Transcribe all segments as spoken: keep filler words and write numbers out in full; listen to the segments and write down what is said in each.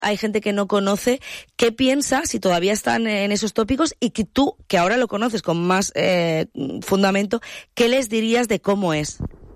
hay gente que no conoce. ¿Qué piensas, si todavía están en esos tópicos, y que tú, que ahora lo conoces con más eh, fundamento, qué les dirías de cómo es?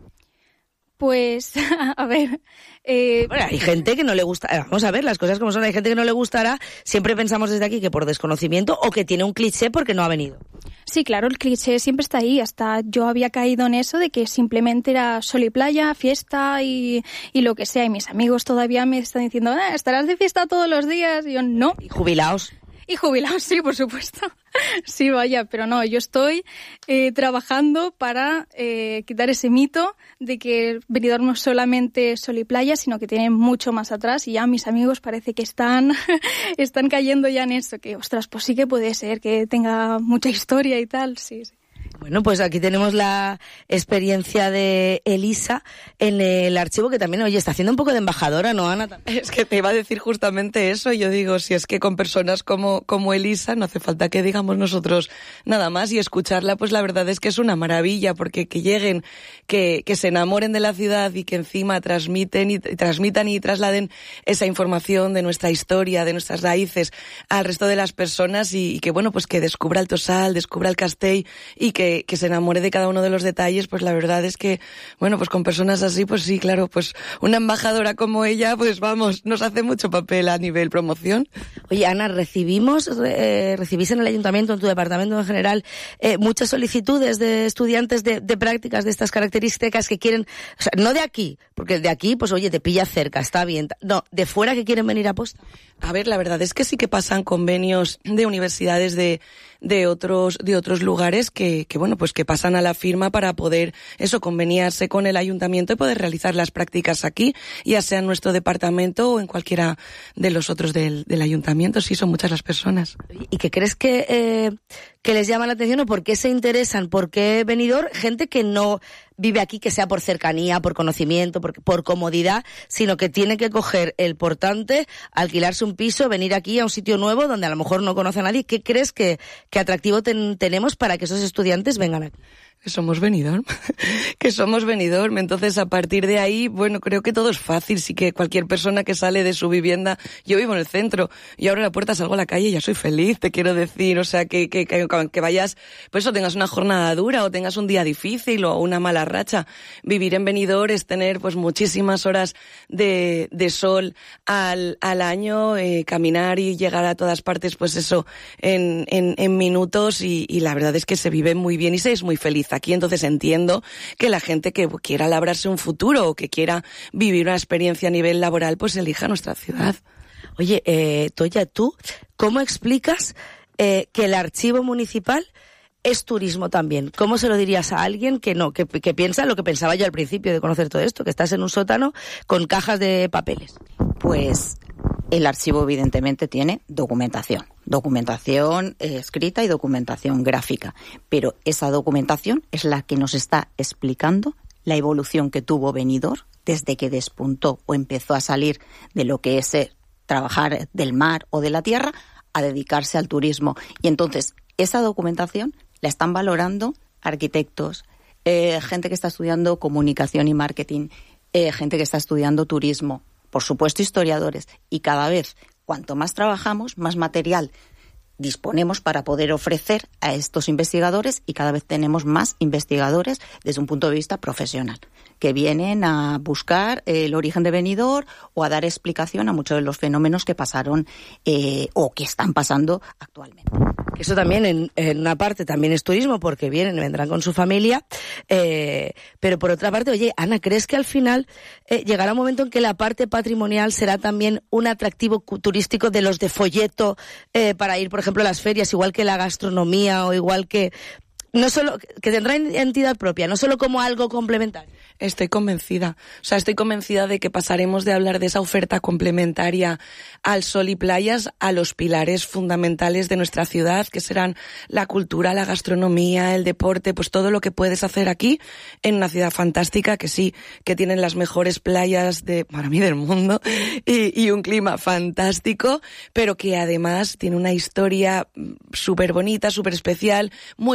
Pues, a ver... Eh, bueno, hay gente que no le gusta, vamos a ver las cosas como son, hay gente que no le gustará, siempre pensamos desde aquí que por desconocimiento o que tiene un cliché porque no ha venido. Sí, claro, el cliché siempre está ahí, hasta yo había caído en eso de que simplemente era sol y playa, fiesta y, y lo que sea, y mis amigos todavía me están diciendo, ah, ¿estarás de fiesta todos los días? Y yo, no. Y jubilados. Y jubilados, sí, por supuesto. Sí, vaya, pero no, yo estoy eh, trabajando para eh, quitar ese mito de que Benidorm no es solamente sol y playa, sino que tiene mucho más atrás, y ya mis amigos parece que están, están cayendo ya en eso, que ostras, pues sí que puede ser que tenga mucha historia y tal, sí, sí. Bueno, pues aquí tenemos la experiencia de Elisa en el archivo, que también, oye, está haciendo un poco de embajadora, ¿no, Ana? Es que te iba a decir justamente eso. Yo digo, si es que con personas como, como Elisa no hace falta que digamos nosotros nada más, y escucharla, pues la verdad es que es una maravilla, porque que lleguen, que, que se enamoren de la ciudad y que encima transmiten y, y transmitan y trasladen esa información de nuestra historia, de nuestras raíces al resto de las personas, y, y que, bueno, pues que descubra el Tosal, descubra el Castell, y que Que, que se enamore de cada uno de los detalles, pues la verdad es que, bueno, pues con personas así, pues sí, claro, pues una embajadora como ella, pues vamos, nos hace mucho papel a nivel promoción. Oye, Ana, recibimos, eh, recibís en el ayuntamiento, en tu departamento en general, eh, muchas solicitudes de estudiantes de, de prácticas de estas características que quieren, o sea, no de aquí, porque de aquí, pues oye, te pilla cerca, está bien, no, de fuera que quieren venir a posta. A ver, la verdad es que sí que pasan convenios de universidades de, de otros, de otros lugares que, que, bueno, pues que pasan a la firma para poder, eso, conveniarse con el ayuntamiento y poder realizar las prácticas aquí, ya sea en nuestro departamento o en cualquiera de los otros del, del ayuntamiento. Sí, son muchas las personas. ¿Y qué crees que, eh, que les llama la atención, o por qué se interesan? ¿Por qué Benidorm? Gente que no vive aquí, que sea por cercanía, por conocimiento, por, por comodidad, sino que tiene que coger el portante, alquilarse un piso, venir aquí a un sitio nuevo donde a lo mejor no conoce a nadie. ¿Qué crees que, que atractivo ten, tenemos para que esos estudiantes vengan aquí? Que somos Benidorm, que somos Benidorm. Entonces, a partir de ahí, bueno, creo que todo es fácil. Sí que cualquier persona que sale de su vivienda, yo vivo en el centro, y abro la puerta, salgo a la calle y ya soy feliz, te quiero decir. O sea, que, que, que, que vayas, pues eso, tengas una jornada dura o tengas un día difícil o una mala racha. Vivir en Benidorm es tener, pues, muchísimas horas de, de sol al, al año, eh, caminar y llegar a todas partes, pues eso, en, en, en minutos, y, y la verdad es que se vive muy bien y se es muy feliz aquí. Entonces entiendo que la gente que quiera labrarse un futuro o que quiera vivir una experiencia a nivel laboral, pues elija nuestra ciudad. Oye, eh, Toya, ¿tú cómo explicas eh, que el archivo municipal es turismo también? ¿Cómo se lo dirías a alguien que no, que, que piensa lo que pensaba yo al principio de conocer todo esto, que estás en un sótano con cajas de papeles? Pues el archivo evidentemente tiene documentación, documentación eh, escrita y documentación gráfica, pero esa documentación es la que nos está explicando la evolución que tuvo Benidorm desde que despuntó o empezó a salir de lo que es eh, trabajar del mar o de la tierra a dedicarse al turismo. Y entonces esa documentación la están valorando arquitectos, eh, gente que está estudiando comunicación y marketing, eh, gente que está estudiando turismo, por supuesto historiadores, y cada vez cuanto más trabajamos, más material disponemos para poder ofrecer a estos investigadores, y cada vez tenemos más investigadores desde un punto de vista profesional que vienen a buscar el origen de Benidorm o a dar explicación a muchos de los fenómenos que pasaron eh, o que están pasando actualmente. Eso también en, en una parte también es turismo, porque vienen, vendrán con su familia, eh, pero por otra parte, oye, Ana, ¿crees que al final eh, llegará un momento en que la parte patrimonial será también un atractivo turístico de los de folleto eh, para ir, por ejemplo, a las ferias, igual que la gastronomía o igual que... No solo, que tendrá entidad propia, no solo como algo complementario? Estoy convencida. O sea, estoy convencida de que pasaremos de hablar de esa oferta complementaria al sol y playas a los pilares fundamentales de nuestra ciudad, que serán la cultura, la gastronomía, el deporte, pues todo lo que puedes hacer aquí en una ciudad fantástica, que sí, que tienen las mejores playas de, para mí, del mundo, y, y un clima fantástico, pero que además tiene una historia súper bonita, súper especial, muy bien cuidada.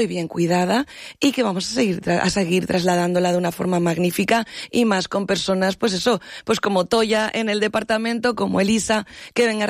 cuidada y que vamos a seguir, tra- a seguir trasladándola de una forma magnífica y más con personas, pues eso, pues como Toya en el departamento, como Elisa, que venga